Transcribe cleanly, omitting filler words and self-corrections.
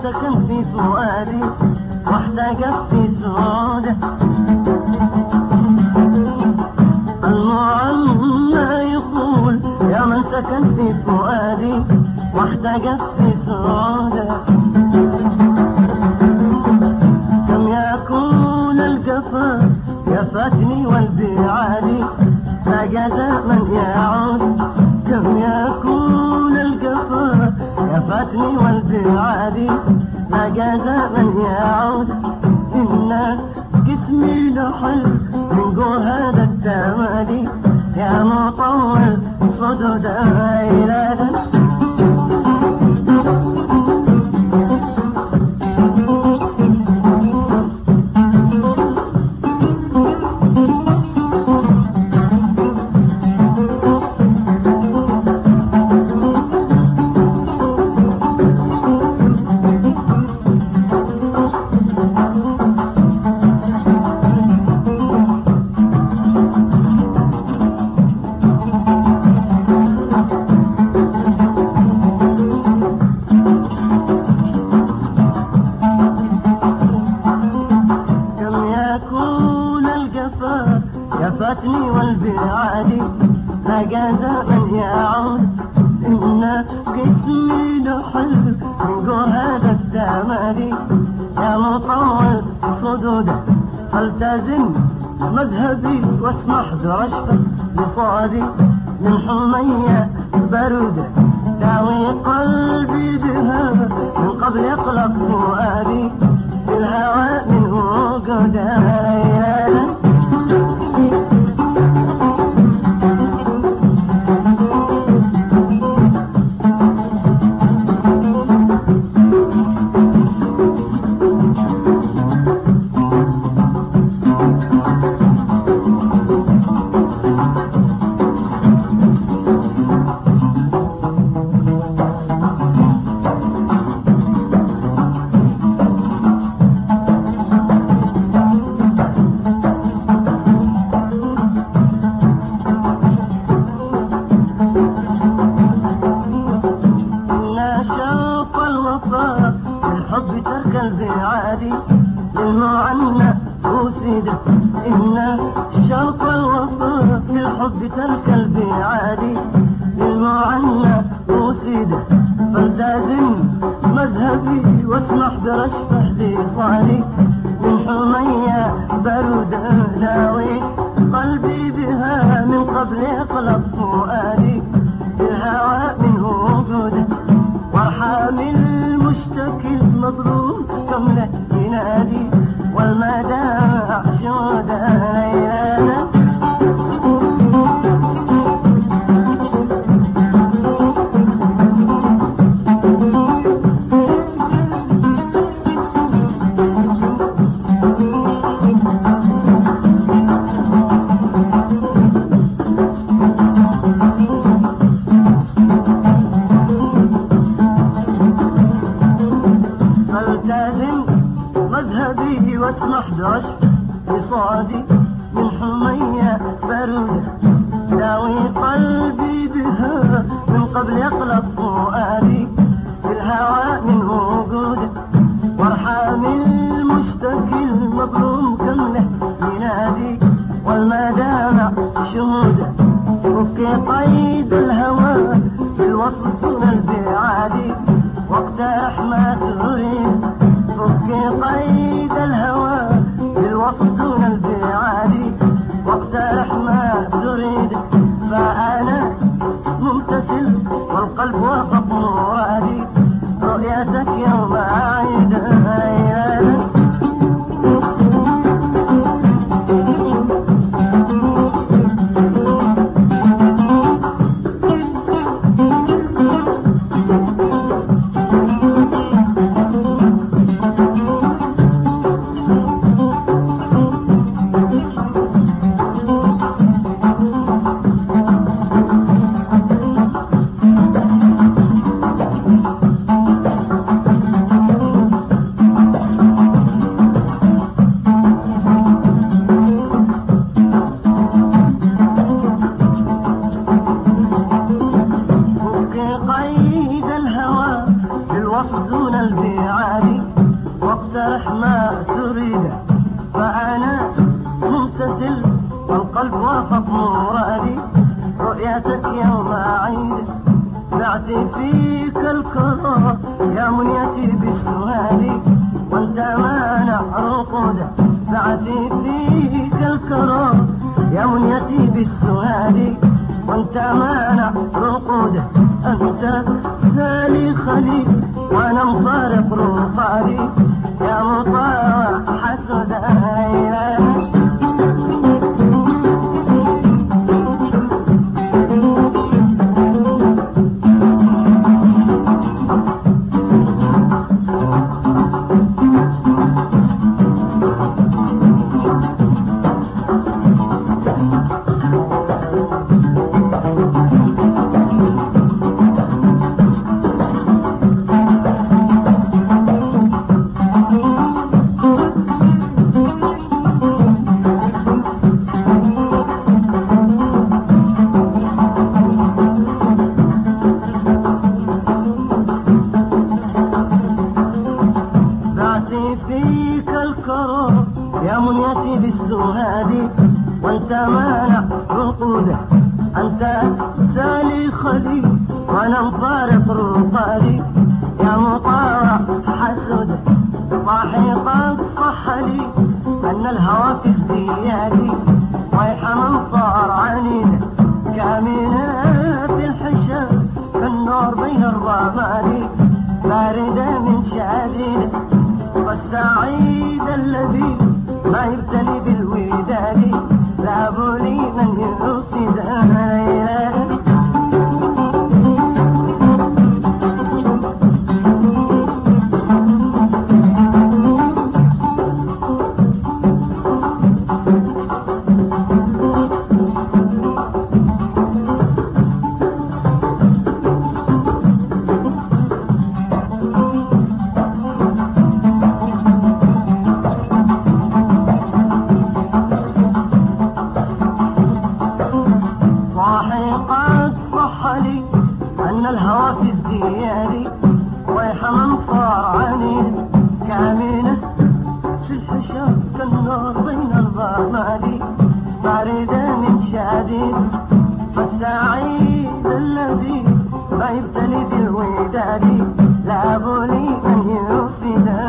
سكن في فؤادي واحتاجت في سعوده. المعنى يقول يا من سكن في فؤادي واحتاجت في سعوده. كم يكون الجفا يفاتني والبعادي ما جاز من يعود. كم يكون الجفا يفاتني والبعادي ما جاز من يعود. إن جسمي لحل من جور هذا التمادي يا مطول صدود عيلادا. يفاتني والبعادي ما جاز من يعود. إن جسمي لحل من جور هذا التمادي يا مطول صدوده. فالتزم مذهبي واسمح برشفة بصادي من حمية برودة. داوي قلبي بها من قبل يقلق فؤادي في الهوى من وجوده. الحب ترك البعادي للمعنى أسيده. إن شوق الوفاء في الحب ترك البعادي للمعنى أسيده. فالتزم مذهبي واسمح برشفة لصالي من حمية برودة. داوي قلبي بها من قبل يقلب فؤادي في الهوى من وجوده. وارحم المشتكي المظلوم كم له ينادي والمدامع شوده ليلانا. مذهبي واسمح برشف بصادي من حمية برودة. داوي قلبي بها من قبل يقلب فؤادي في الهوى من وجوده. وارحم المشتكي المظلوم كم له ينادي والمدامع شهوده. فك قيد الهوى بالوصل دون البعادي واقترح ما تريد. فك قيد الهوى بالوصل دون البعادي واقترح ما تريد. فأنا ممتثل والقلب وافق مرادي رؤيتك يوم عيد. دون قلبي عادي واقترح ما تريده فأنا ممتثل والقلب وافق مرادي رؤيتك يوم عيد بعت فيك الكرة يا منيتي بالسهاد وانت مانع رقوده بعت فيك الكرة يا منيتي بالسهاد وانت مانع رقوده انت ثاني خليل وانا مفارق رفادي يا مطاوع حسدا فيك الكرم يا منيتي بالسهاد وانت مانع رقوده انت سالي خليل وانا مفارق رقادي يا مطاوع حسد صاحي قد صح لي ان الهوى في ازديادي ويح من صار عنيد كامنة في الحشا كالنور بين الرمادي باردة من شاديد والسعيد الذي ما يبتلي بالوداد لا بولي من يرصد قد صح لي أن الهوى في ازديادي ويح من صار عنيد كامنة في الحشا كالنار بين الرمادي باردة من شديد فالسعيد الذي ما يبتلي بالوداد لا بولي أن يفسد